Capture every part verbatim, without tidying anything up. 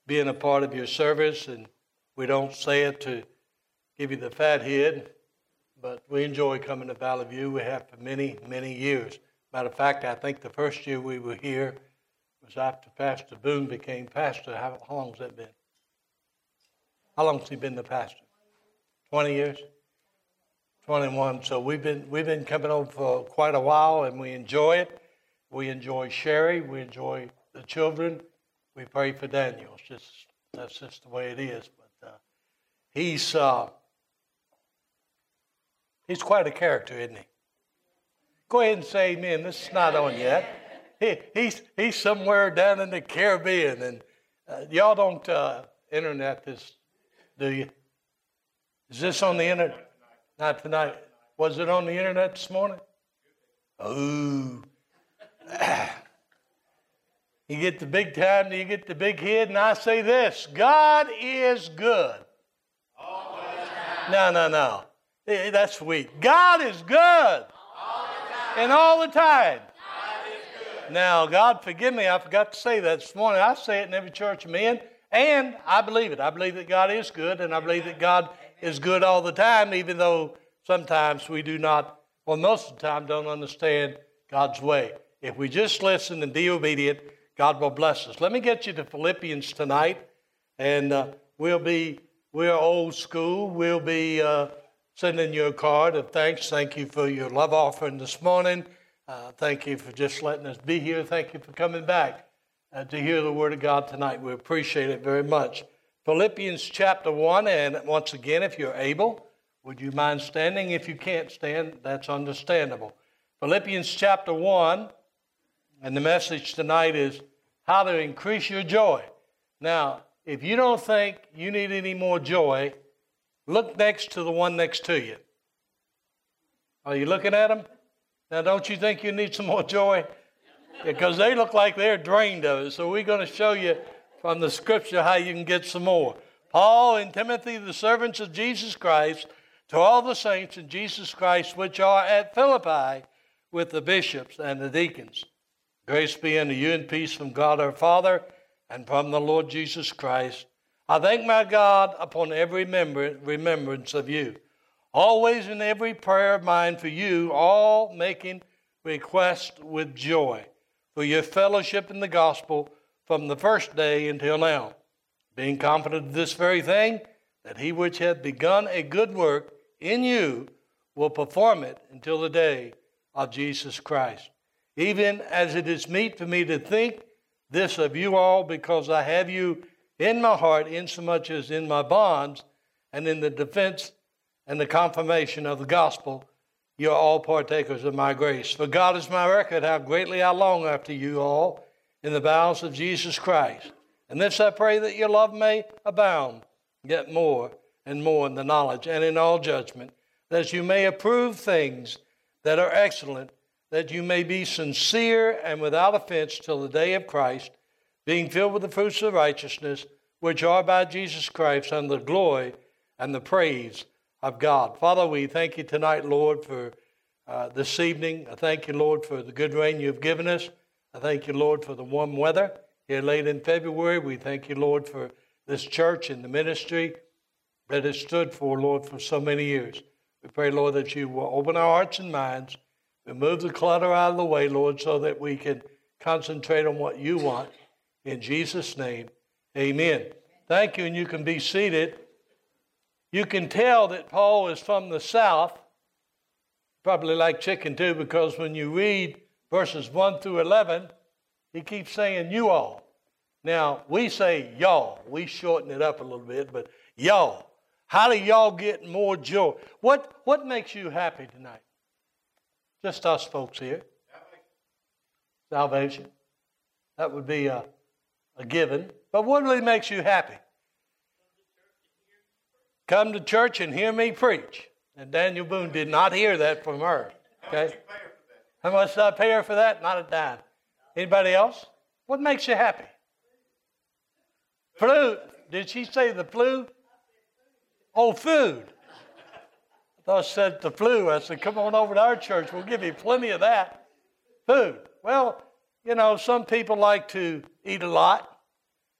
being a part of your service. And we don't say it to give you the fat head, but we enjoy coming to Valley View. We have for many, many years. Matter of fact, I think the first year we were here was after Pastor Boone became pastor. How, how long has that been? How long has he been the pastor? twenty years? twenty-one. So we've been we've been coming over for quite a while, and we enjoy it. We enjoy Sherry. We enjoy the children. We pray for Daniel. It's just that's just the way it is. But uh, he's uh, he's quite a character, isn't he? Go ahead and say amen. This is not on yet. He, he's he's somewhere down in the Caribbean, and uh, y'all don't uh, internet this, do you? Is this on the internet? Not tonight. Was it on the internet this morning? Oh. You get the big time, you get the big head, and I say this: God is good. All the time. No, no, no. That's weak. God is good. All the time. And all the time. God is good. Now, God forgive me, I forgot to say that this morning. I say it in every church I'm in, and I believe it. I believe that God is good, and I believe that God is good all the time, even though sometimes we do not, well, most of the time, don't understand God's way. If we just listen and be obedient, God will bless us. Let me get you to Philippians tonight, and uh, we'll be, we're old school. We'll be uh, sending you a card of thanks. Thank you for your love offering this morning. Uh, thank you for just letting us be here. Thank you for coming back uh, to hear the Word of God tonight. We appreciate it very much. Philippians chapter one, and once again, if you're able, would you mind standing? If you can't stand, that's understandable. Philippians chapter one, and the message tonight is how to increase your joy. Now, if you don't think you need any more joy, look next to the one next to you. Are you looking at them? Now, don't you think you need some more joy? Because they look like they're drained of it. So we're going to show you from the scripture how you can get some more. Paul and Timothy, the servants of Jesus Christ, to all the saints in Jesus Christ which are at Philippi with the bishops and the deacons. Grace be unto you and peace from God our Father and from the Lord Jesus Christ. I thank my God upon every remembrance of you, always in every prayer of mine for you, all making request with joy for your fellowship in the gospel from the first day until now, being confident of this very thing, that he which hath begun a good work in you will perform it until the day of Jesus Christ. Even as it is meet for me to think this of you all, because I have you in my heart, insomuch as in my bonds and in the defense and the confirmation of the gospel, you are all partakers of my grace. For God is my record, how greatly I long after you all in the bowels of Jesus Christ. And this I pray, that your love may abound yet more and more in the knowledge and in all judgment, that you may approve things that are excellent, that you may be sincere and without offense till the day of Christ, being filled with the fruits of righteousness, which are by Jesus Christ, unto the glory and the praise of God. Father, we thank you tonight, Lord, for uh, this evening. I thank you, Lord, for the good rain you've given us. I thank you, Lord, for the warm weather here late in February. We thank you, Lord, for this church and the ministry that it stood for, Lord, for so many years. We pray, Lord, that you will open our hearts and minds, remove the clutter out of the way, Lord, so that we can concentrate on what you want. In Jesus' name, amen. Thank you, and you can be seated. You can tell that Paul is from the South. Probably like chicken, too, because when you read verses one through eleven, he keeps saying you all. Now, we say y'all. We shorten it up a little bit, but y'all. How do y'all get more joy? What, what makes you happy tonight? Just us folks here. Salvation. Salvation. That would be a, a given. But what really makes you happy? Come to church and hear me preach. And Daniel Boone did not hear that from her. Okay? How much did I pay her for that? Not a dime. Anybody else? What makes you happy? Flu. Did she say the flu? Oh, food. I thought I said the flu. I said, come on over to our church. We'll give you plenty of that. Food. Well, you know, some people like to eat a lot.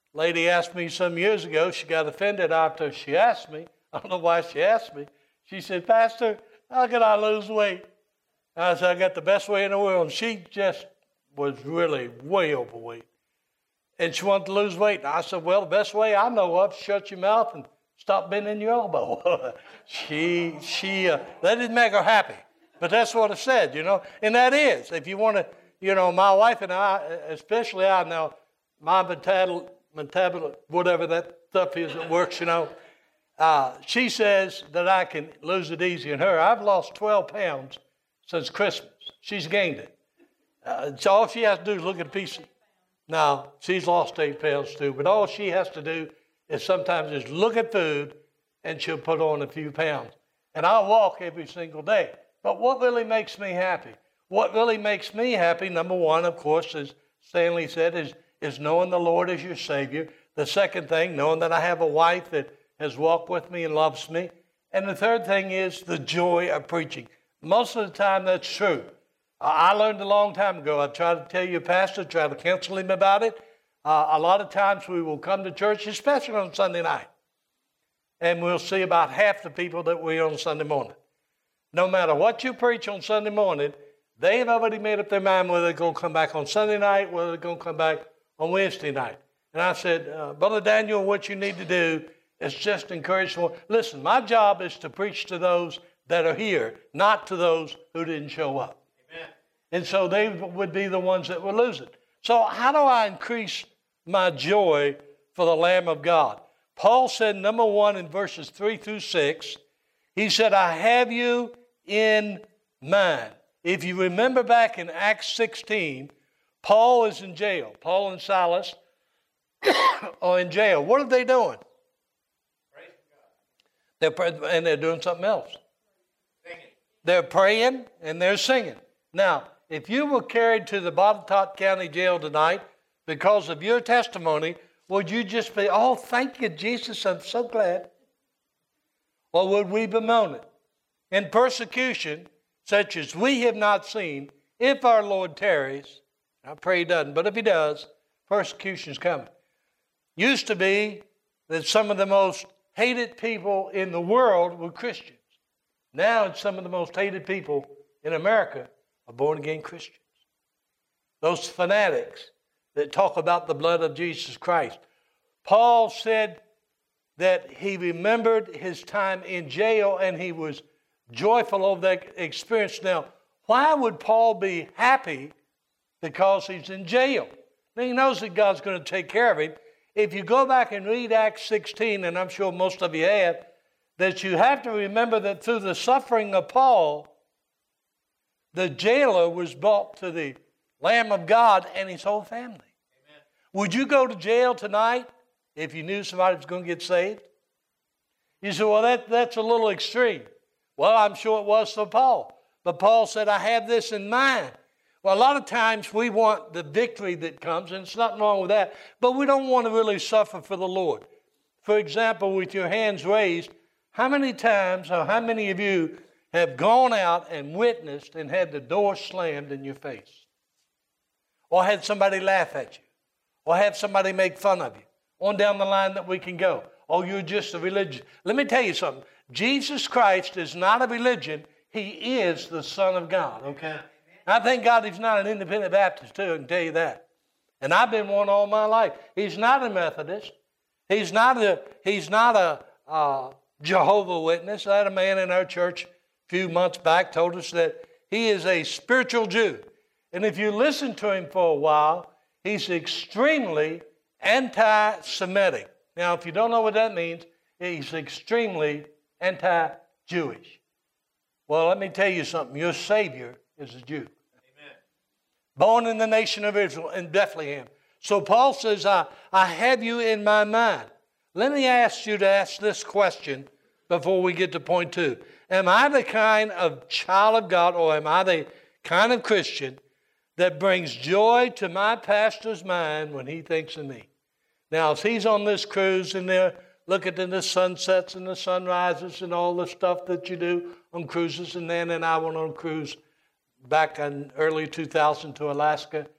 Lady asked me some years ago. She got offended after she asked me. I don't know why she asked me. She said, Pastor, how can I lose weight? And I said, I got the best way in the world. And she just was really way overweight. And she wanted to lose weight. And I said, well, the best way I know of is shut your mouth and stop bending your elbow. she, she, uh, that didn't make her happy. But that's what I said, you know. And that is, if you want to, you know, my wife and I, especially I now, my metabolism, metabolism, whatever that stuff is that works, you know, uh, she says that I can lose it easy. And her, I've lost twelve pounds since Christmas. She's gained it. Uh, so all she has to do is look at a piece of, now, she's lost eight pounds too, but all she has to do is sometimes just look at food and she'll put on a few pounds. And I walk every single day. But what really makes me happy? What really makes me happy, number one, of course, as Stanley said, is, is knowing the Lord as your Savior. The second thing, knowing that I have a wife that has walked with me and loves me. And the third thing is the joy of preaching. Most of the time, that's true. I learned a long time ago. I tried to tell your pastor, try to counsel him about it. Uh, a lot of times we will come to church, especially on Sunday night, and we'll see about half the people that we're on Sunday morning. No matter what you preach on Sunday morning, they've already made up their mind whether they're going to come back on Sunday night, whether they're going to come back on Wednesday night. And I said, uh, Brother Daniel, what you need to do is just encourage them. Listen, my job is to preach to those that are here, not to those who didn't show up. Amen. And so they would be the ones that would lose it. So how do I increase my joy for the Lamb of God? Paul said, number one, in verses three through six, he said, I have you in mind. If you remember back in Acts sixteen, Paul is in jail. Paul and Silas are in jail. What are they doing? They're praying, and they're doing something else. Singing. They're praying and they're singing. Now, if you were carried to the Botetourt County Jail tonight because of your testimony, would you just be, oh, thank you, Jesus, I'm so glad? Or would we bemoan it? In persecution, such as we have not seen, if our Lord tarries, I pray he doesn't, but if he does, persecution's coming. Used to be that some of the most hated people in the world were Christians. Now it's some of the most hated people in America are born-again Christians. Those fanatics that talk about the blood of Jesus Christ. Paul said that he remembered his time in jail and he was joyful over that experience. Now, why would Paul be happy because he's in jail? Now, he knows that God's going to take care of him. If you go back and read Acts sixteen, and I'm sure most of you have, that you have to remember that through the suffering of Paul, the jailer was brought to the Lamb of God and his whole family. Amen. Would you go to jail tonight if you knew somebody was going to get saved? You say, well, that, that's a little extreme. Well, I'm sure it was for Paul. But Paul said, I have this in mind. Well, a lot of times we want the victory that comes, and it's nothing wrong with that, but we don't want to really suffer for the Lord. For example, with your hands raised, how many times or how many of you have gone out and witnessed and had the door slammed in your face? Or had somebody laugh at you? Or have somebody make fun of you? On down the line that we can go. Oh, you're just a religion. Let me tell you something. Jesus Christ is not a religion. He is the Son of God, okay? I thank God he's not an independent Baptist, too, I can tell you that. And I've been one all my life. He's not a Methodist. He's not a, he's not a uh, Jehovah's Witness. I had a man in our church a few months back told us that he is a spiritual Jew. And if you listen to him for a while, he's extremely anti-Semitic. Now, if you don't know what that means, he's extremely anti-Jewish. Well, let me tell you something. Your Savior is a Jew. Amen. Born in the nation of Israel in Bethlehem. So Paul says, I, I have you in my mind. Let me ask you to ask this question before we get to point two. Am I the kind of child of God, or am I the kind of Christian that brings joy to my pastor's mind when he thinks of me? Now, if he's on this cruise and they're looking at the sunsets and the sunrises and all the stuff that you do on cruises, and then and I went on a cruise back in early two thousand to Alaska,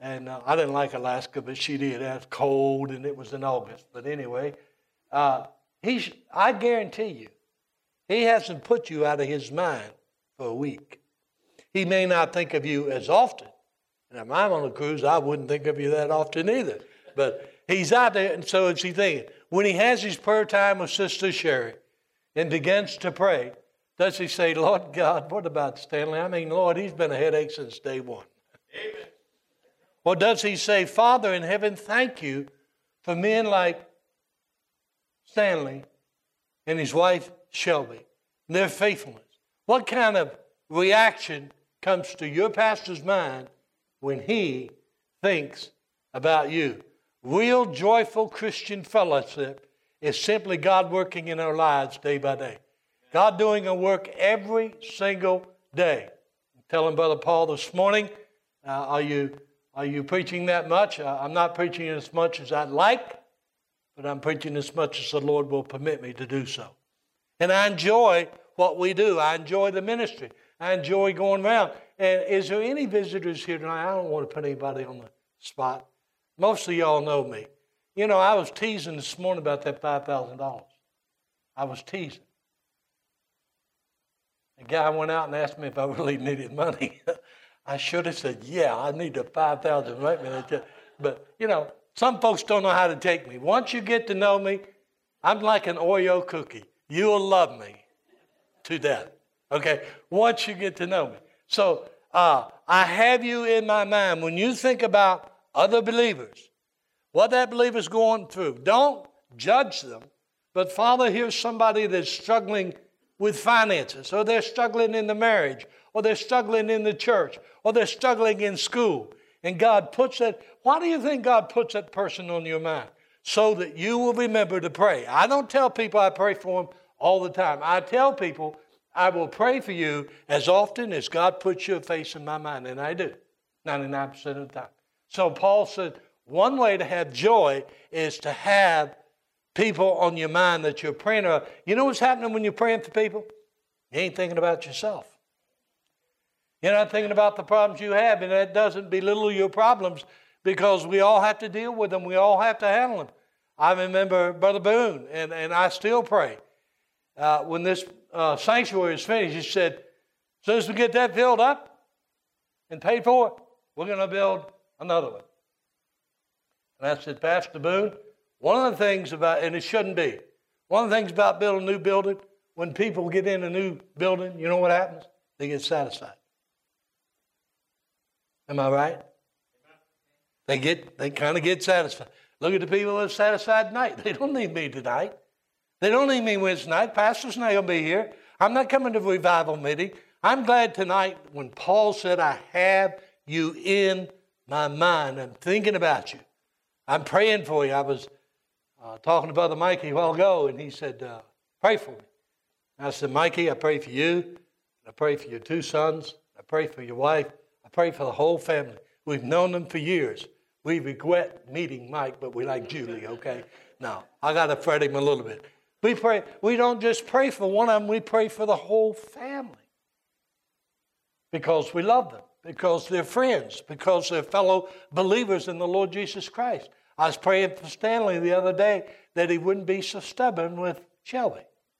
And uh, I didn't like Alaska, but she did. It was cold, and it was in August. But anyway, uh, he, I guarantee you, he hasn't put you out of his mind for a week. He may not think of you as often. And if I'm on a cruise, I wouldn't think of you that often either. But he's out there, and so is he thinking. When he has his prayer time with Sister Sherry and begins to pray, does he say, Lord God, what about Stanley? I mean, Lord, he's been a headache since day one. Amen. Or does he say, Father in heaven, thank you for men like Stanley and his wife Shelby, and their faithfulness? What kind of reaction comes to your pastor's mind when he thinks about you? Real joyful Christian fellowship is simply God working in our lives day by day. God doing a work every single day. I'm telling Brother Paul this morning, uh, are you are you preaching that much? Uh, I'm not preaching as much as I'd like, but I'm preaching as much as the Lord will permit me to do so. And I enjoy what we do. I enjoy the ministry. I enjoy going around. And is there any visitors here tonight? I don't want to put anybody on the spot. Most of y'all know me. You know, I was teasing this morning about that five thousand dollars. I was teasing. A guy went out and asked me if I really needed money. I should have said, yeah, I need the five thousand dollars right minute. But, you know, some folks don't know how to take me. Once you get to know me, I'm like an Oreo cookie. You'll love me to death. Okay? Once you get to know me. So, uh, I have you in my mind. When you think about other believers, what that believer's going through, don't judge them. But, Father, here's somebody that's struggling with finances, or they're struggling in the marriage, or they're struggling in the church, or they're struggling in school. And God puts that, why do you think God puts that person on your mind? So that you will remember to pray. I don't tell people I pray for them all the time. I tell people I will pray for you as often as God puts your face in my mind, and I do, ninety-nine percent of the time. So Paul said, one way to have joy is to have people on your mind that you're praying about. You know what's happening when you're praying for people? You ain't thinking about yourself. You're not thinking about the problems you have, and that doesn't belittle your problems because we all have to deal with them. We all have to handle them. I remember Brother Boone, and, and I still pray. Uh, when this uh, sanctuary is finished, he said, as soon as we get that filled up and paid for, we're going to build another one. And I said, Pastor Boone, one of the things about, and it shouldn't be, one of the things about building a new building, when people get in a new building, you know what happens? They get satisfied. Am I right? They get, they kind of get satisfied. Look at the people that are satisfied tonight. They don't need me tonight. They don't need me Wednesday night. Pastor's not going to be here. I'm not coming to revival meeting. I'm glad tonight when Paul said, I have you in my mind. I'm thinking about you. I'm praying for you. I was uh, talking to Brother Mikey a while ago, and he said, uh, pray for me. And I said, Mikey, I pray for you. I pray for your two sons. I pray for your wife. I pray for the whole family. We've known them for years. We regret meeting Mike, but we like Julie, okay? Now, I got to fret him a little bit. We pray. We don't just pray for one of them. We pray for the whole family because we love them, because they're friends, because they're fellow believers in the Lord Jesus Christ. I was praying for Stanley the other day that he wouldn't be so stubborn with Shelby.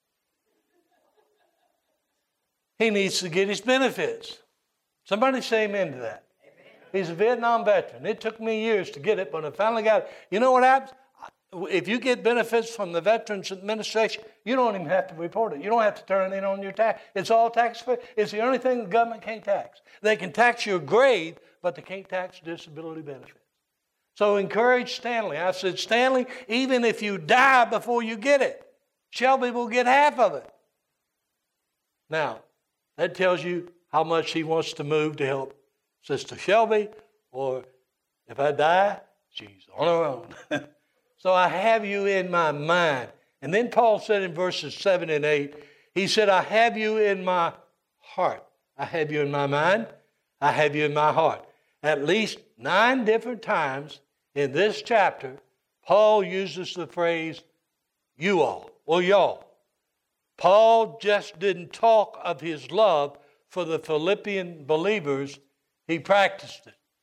He needs to get his benefits. Somebody say amen to that. He's a Vietnam veteran. It took me years to get it, but I finally got it. You know what happens? If you get benefits from the Veterans Administration, you don't even have to report it. You don't have to turn it in on your tax. It's all tax-free. It's the only thing the government can't tax. They can tax your grade, but they can't tax disability benefits. So encourage Stanley. I said, Stanley, even if you die before you get it, Shelby will get half of it. Now, that tells you how much he wants to move to help Sister Shelby, or if I die, she's on her own. So I have you in my mind. And then Paul said in verses seven and eight, he said, I have you in my heart. I have you in my mind. I have you in my heart. At least nine different times in this chapter, Paul uses the phrase, you all, or y'all. Paul just didn't talk of his love for the Philippian believers. He practiced it.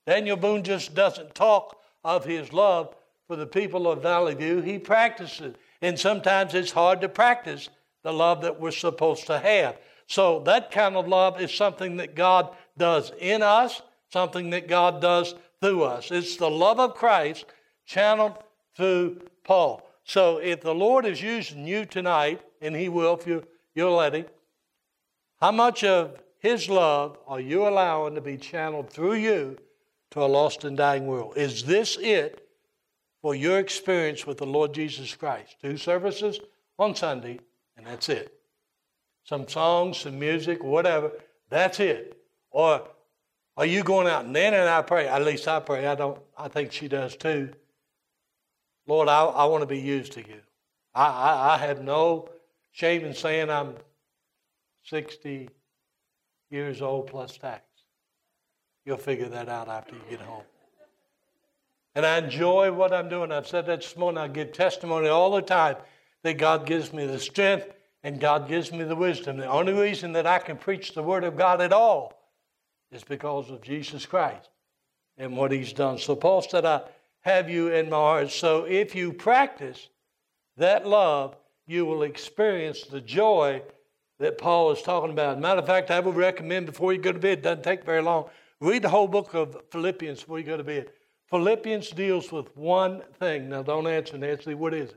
Daniel Boone just doesn't talk of his love for the people of Valley View. He practices. And sometimes it's hard to practice the love that we're supposed to have. So that kind of love is something that God does in us, something that God does through us. It's the love of Christ channeled through Paul. So if the Lord is using you tonight, and He will if you, you'll let Him, how much of His love are you allowing to be channeled through you to a lost and dying world? Is this it for your experience with the Lord Jesus Christ? Two services on Sunday, and that's it. Some songs, some music, whatever, that's it. Or are you going out? And then and I pray, at least I pray, I don't, I think she does too. Lord, I, I want to be used to you. I, I, I have no shame in saying I'm sixty years old plus tax. You'll figure that out after you get home. And I enjoy what I'm doing. I've said that this morning. I give testimony all the time that God gives me the strength and God gives me the wisdom. The only reason that I can preach the Word of God at all is because of Jesus Christ and what He's done. So Paul said, I have you in my heart. So if you practice that love, you will experience the joy that Paul is talking about. As a matter of fact, I would recommend before you go to bed, it doesn't take very long, read the whole book of Philippians before you go to bed. Philippians deals with one thing. Now don't answer, Nancy, what is it?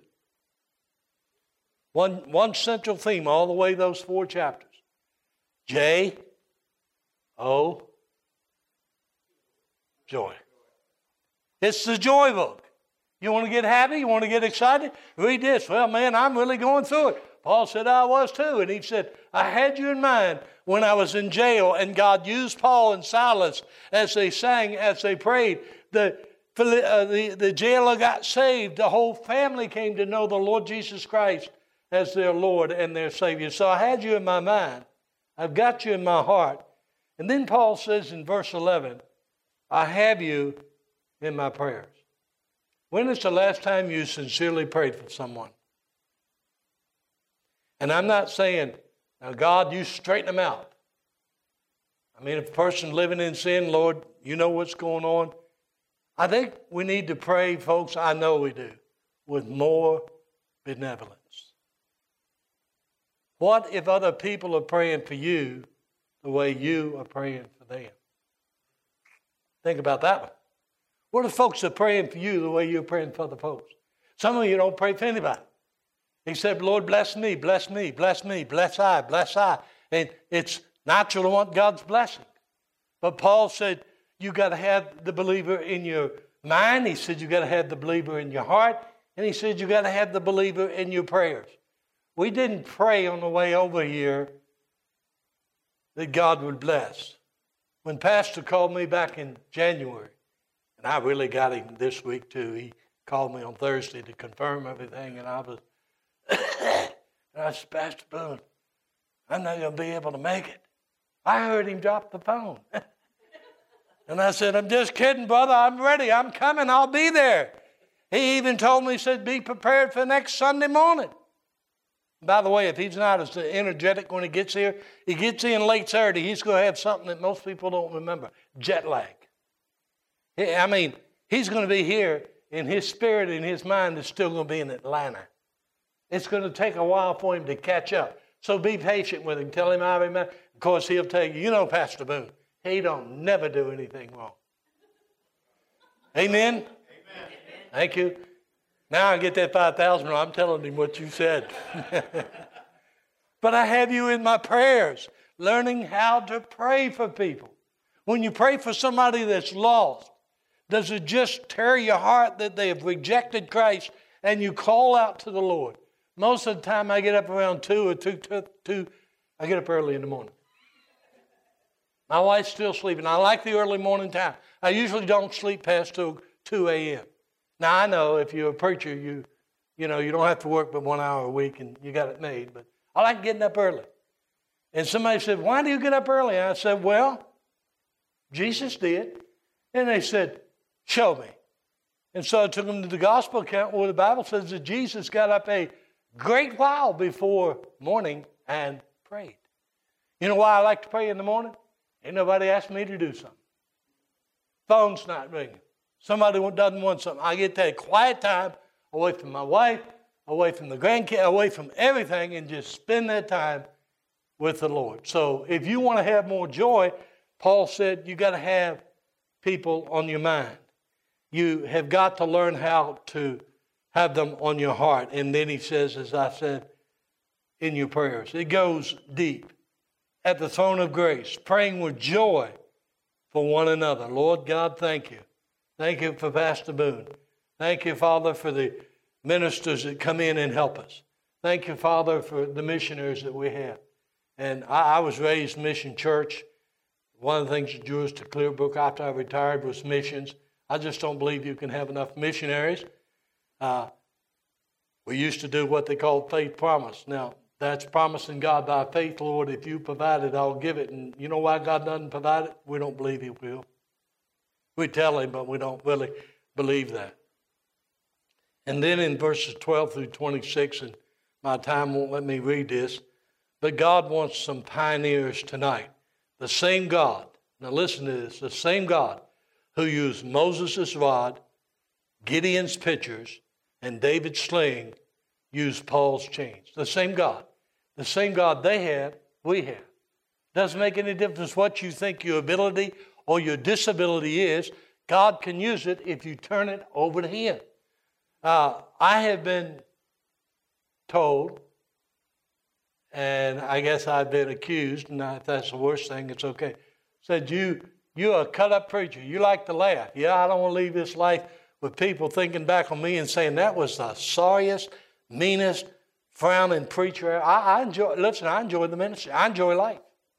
One, one central theme all the way those four chapters. J O Joy. It's the joy book. You want to get happy? You want to get excited? Read this. Well, man, I'm really going through it. Paul said, I was too. And he said, I had you in mind when I was in jail, and God used Paul and Silas as they sang, as they prayed. The, uh, the, the jailer got saved. The whole family came to know the Lord Jesus Christ as their Lord and their Savior. So I had you in my mind. I've got you in my heart. And then Paul says in verse eleven, I have you in my prayers. When is the last time you sincerely prayed for someone? And I'm not saying, now God, you straighten them out. I mean, if a person living in sin, Lord, you know what's going on. I think we need to pray, folks, I know we do, with more benevolence. What if other people are praying for you the way you are praying for them? Think about that one. What if folks are praying for you the way you're praying for other folks? Some of you don't pray for anybody. Except, Lord, bless me, bless me, bless me, bless I, bless I. And it's natural to want God's blessing. But Paul said, you got to have the believer in your mind. He said, you got to have the believer in your heart. And he said, you got to have the believer in your prayers. We didn't pray on the way over here that God would bless. When Pastor called me back in January, and I really got him this week too. He called me on Thursday to confirm everything, and I was, and I said, Pastor Boone, I'm not going to be able to make it. I heard him drop the phone. And I said, I'm just kidding, brother. I'm ready. I'm coming. I'll be there. He even told me, he said, be prepared for next Sunday morning. By the way, if he's not as energetic when he gets here, he gets in late Saturday, he's going to have something that most people don't remember, jet lag. I mean, he's going to be here, and his spirit and his mind is still going to be in Atlanta. It's going to take a while for him to catch up. So be patient with him. Tell him I remember. Of course, he'll tell you, you know Pastor Boone, he don't never do anything wrong. Amen? Amen. Thank you. Now I get that five thousand, I'm telling him what you said. But I have you in my prayers, learning how to pray for people. When you pray for somebody that's lost, does it just tear your heart that they have rejected Christ and you call out to the Lord? Most of the time I get up around two or two, two, two I get up early in the morning. My wife's still sleeping. I like the early morning time. I usually don't sleep past two a.m. Now, I know if you're a preacher, you you know, you don't have to work but one hour a week and you got it made. But I like getting up early. And somebody said, why do you get up early? And I said, well, Jesus did. And they said, show me. And so I took them to the gospel account where the Bible says that Jesus got up a great while before morning and prayed. You know why I like to pray in the morning? Ain't nobody asked me to do something. Phone's not ringing. Somebody doesn't want something. I get that quiet time away from my wife, away from the grandkids, away from everything, and just spend that time with the Lord. So if you want to have more joy, Paul said you got to have people on your mind. You have got to learn how to have them on your heart. And then he says, as I said, in your prayers. It goes deep. At the throne of grace, praying with joy for one another. Lord God, thank you. Thank you for Pastor Boone. Thank you, Father, for the ministers that come in and help us. Thank you, Father, for the missionaries that we have. And I, I was raised Mission Church. One of the things that drew us to Clearbrook after I retired was missions. I just don't believe you can have enough missionaries. Uh, we used to do what they called faith promise. Now, that's promising God by faith, Lord, if you provide it, I'll give it. And you know why God doesn't provide it? We don't believe he will. We tell him, but we don't really believe that. And then in verses twelve through twenty-six, and my time won't let me read this, but God wants some pioneers tonight. The same God, now listen to this, the same God who used Moses' rod, Gideon's pitchers, and David's sling, used Paul's chains. The same God. The same God they have, we have. Doesn't make any difference what you think your ability or your disability is. God can use it if you turn it over to him. Uh, I have been told, and I guess I've been accused, and if that's the worst thing, it's okay, said, you, you're a cut-up preacher. You like to laugh. Yeah, I don't want to leave this life with people thinking back on me and saying that was the sorriest, meanest, frowning preacher. I, I enjoy, listen, I enjoy the ministry. I enjoy life.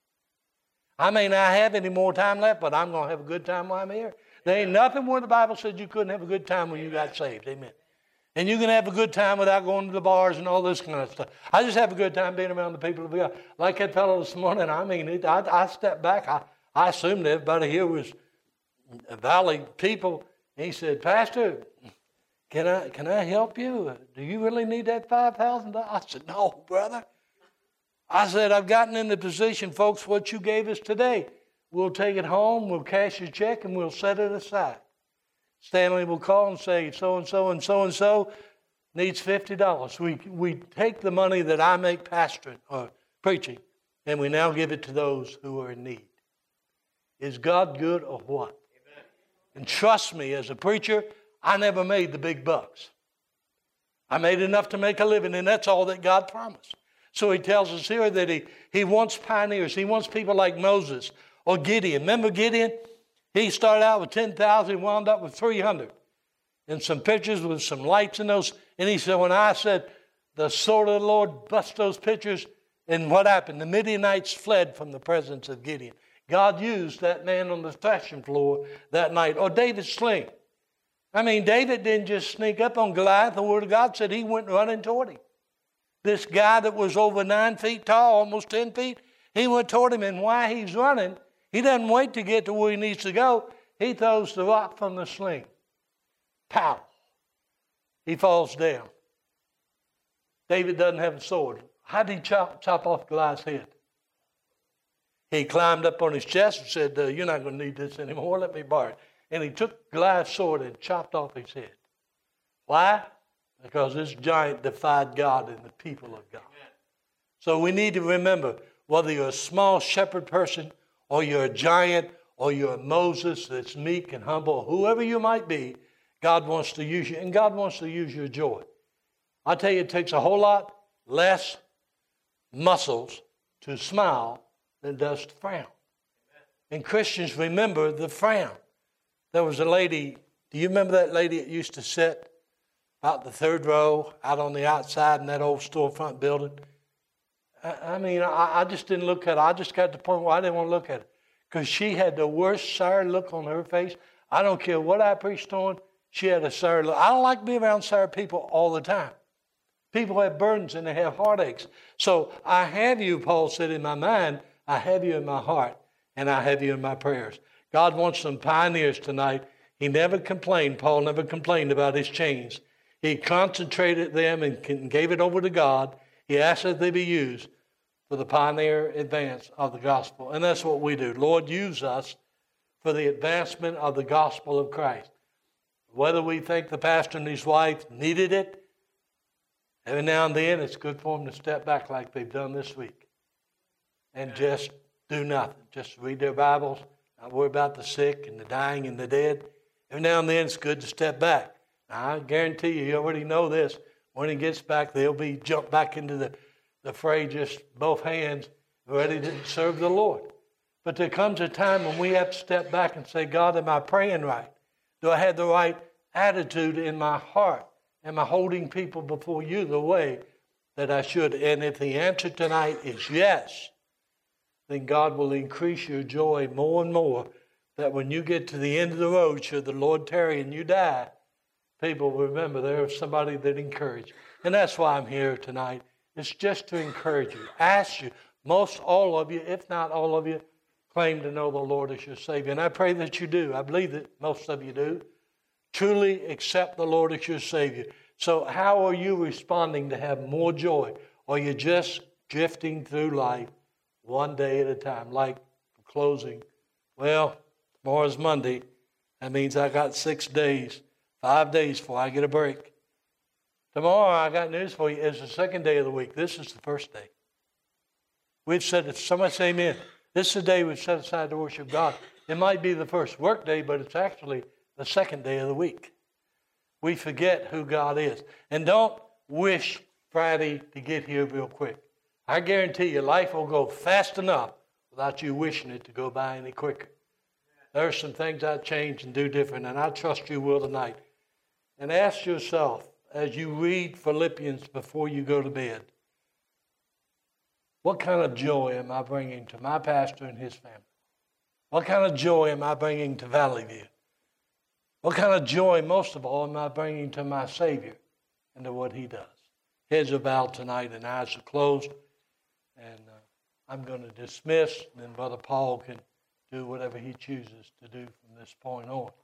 I may not have any more time left, but I'm going to have a good time while I'm here. There ain't nothing where the Bible said you couldn't have a good time when you got saved. Amen. And you can have a good time without going to the bars and all this kind of stuff. I just have a good time being around the people of God. Like that fellow this morning, I mean, it, I, I stepped back. I, I assumed everybody here was Valley people. He said, Pastor, can I can I help you? Do you really need that five thousand dollars? I said, no, brother. I said, I've gotten in the position, folks, what you gave us today. We'll take it home, we'll cash your check, and we'll set it aside. Stanley will call and say, so-and-so and so-and-so needs fifty dollars. We, we take the money that I make pastoring or preaching, and we now give it to those who are in need. Is God good or what? Amen. And trust me, as a preacher, I never made the big bucks. I made enough to make a living, and that's all that God promised. So he tells us here that he, he wants pioneers. He wants people like Moses or Gideon. Remember Gideon? He started out with ten thousand, wound up with three hundred. And some pictures with some lights in those. And he said, when I said, the sword of the Lord bust those pictures, and what happened? The Midianites fled from the presence of Gideon. God used that man on the threshing floor that night. Or David's sling. I mean, David didn't just sneak up on Goliath. The Word of God said he went running toward him. This guy that was over nine feet tall, almost ten feet, he went toward him, and while he's running, he doesn't wait to get to where he needs to go. He throws the rock from the sling. Pow! He falls down. David doesn't have a sword. How did he chop, chop off Goliath's head? He climbed up on his chest and said, uh, you're not going to need this anymore. Let me borrow it. And he took Goliath's sword and chopped off his head. Why? Because this giant defied God and the people of God. Amen. So we need to remember, whether you're a small shepherd person or you're a giant or you're a Moses that's meek and humble, whoever you might be, God wants to use you, and God wants to use your joy. I tell you, it takes a whole lot less muscles to smile than it does to frown. Amen. And Christians remember the frown. There was a lady, do you remember that lady that used to sit out the third row, out on the outside in that old storefront building? I, I mean, I, I just didn't look at her. I just got to the point where I didn't want to look at her because she had the worst sour look on her face. I don't care what I preached on, she had a sour look. I don't like being around sour people all the time. People have burdens and they have heartaches. So I have you, Paul said, in my mind, I have you in my heart, and I have you in my prayers. God wants some pioneers tonight. He never complained. Paul never complained about his chains. He concentrated them and gave it over to God. He asked that they be used for the pioneer advance of the gospel. And that's what we do. Lord, use us for the advancement of the gospel of Christ. Whether we think the pastor and his wife needed it, every now and then it's good for them to step back like they've done this week and just do nothing. Just read their Bibles, not worry about the sick and the dying and the dead. Every now and then it's good to step back. Now, I guarantee you, you already know this. When he gets back, they'll be jumped back into the, the fray, just both hands, ready to serve the Lord. But there comes a time when we have to step back and say, God, am I praying right? Do I have the right attitude in my heart? Am I holding people before you the way that I should? And if the answer tonight is yes, then God will increase your joy more and more, that when you get to the end of the road, should the Lord tarry and you die, people will remember there's somebody that encouraged. And that's why I'm here tonight. It's just to encourage you. Ask you, most all of you, if not all of you, claim to know the Lord as your Savior. And I pray that you do. I believe that most of you do. Truly accept the Lord as your Savior. So how are you responding to have more joy? Or are you just drifting through life one day at a time? Like closing, well, tomorrow's Monday. That means I got six days, five days before I get a break. Tomorrow, I got news for you. It's the second day of the week. This is the first day. We've said, if somebody say amen, this is the day we've set aside to worship God. It might be the first work day, but it's actually the second day of the week. We forget who God is. And don't wish Friday to get here real quick. I guarantee you life will go fast enough without you wishing it to go by any quicker. There are some things I'd change and do different, and I trust you will tonight. And ask yourself, as you read Philippians before you go to bed, what kind of joy am I bringing to my pastor and his family? What kind of joy am I bringing to Valley View? What kind of joy, most of all, am I bringing to my Savior and to what he does? Heads are bowed tonight and eyes are closed. And uh, I'm going to dismiss, and then Brother Paul can do whatever he chooses to do from this point on.